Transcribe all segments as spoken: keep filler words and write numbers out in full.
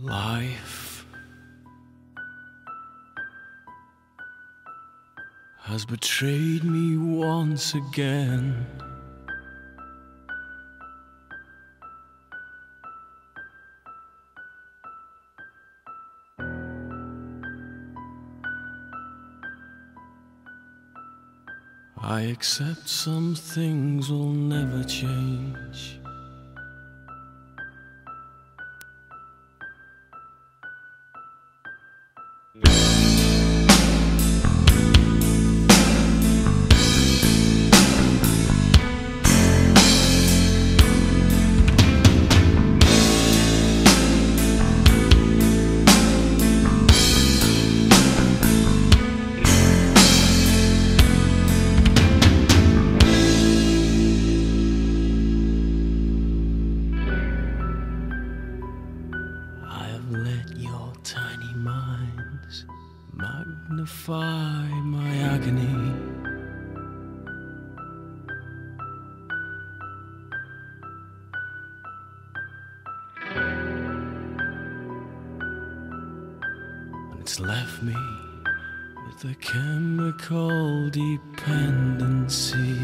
Life has betrayed me once again. I accept some things will never change. Let your tiny minds magnify my agony. And it's left me with a chemical dependency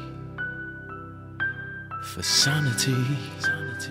for sanity. sanity.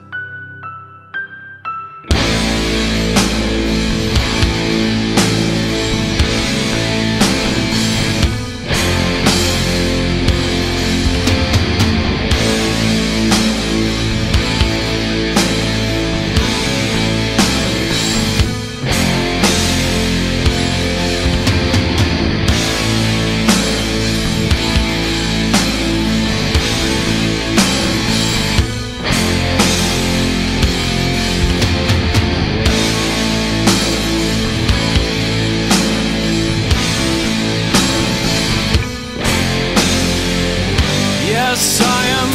Yes, I am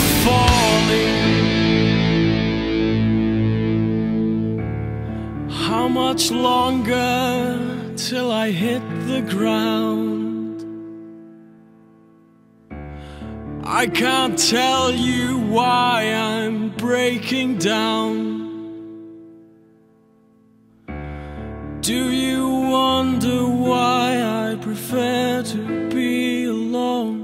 falling. How much longer till I hit the ground? I can't tell you why I'm breaking down. Do you wonder why I prefer to be alone?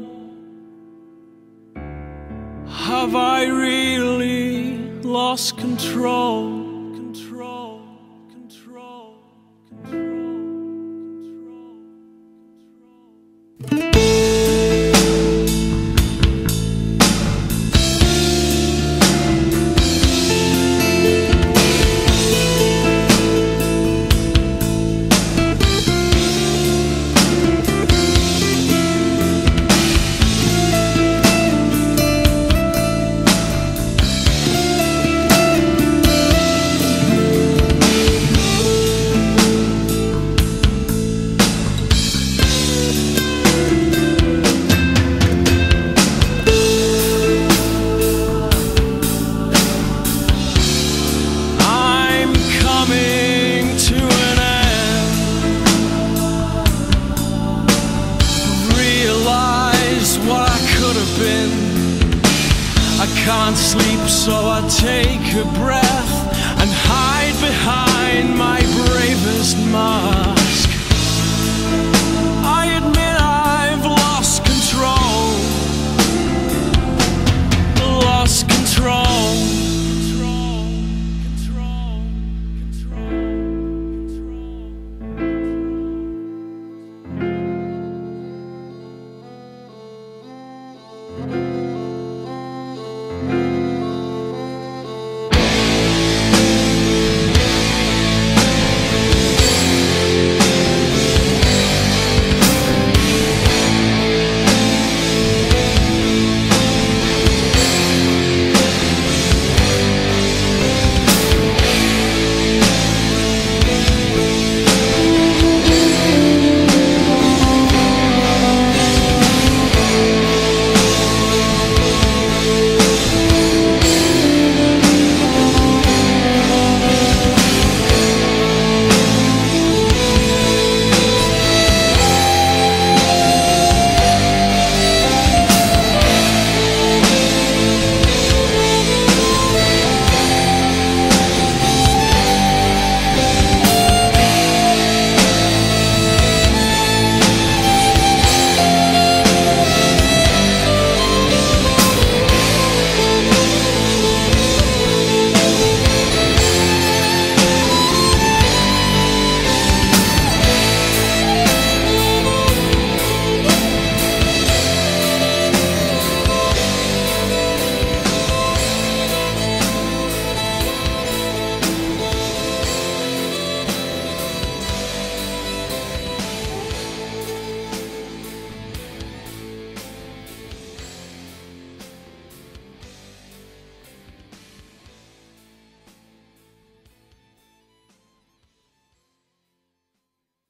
Have I really lost control? Control, control, control, control, control. I can't sleep, so I take a breath.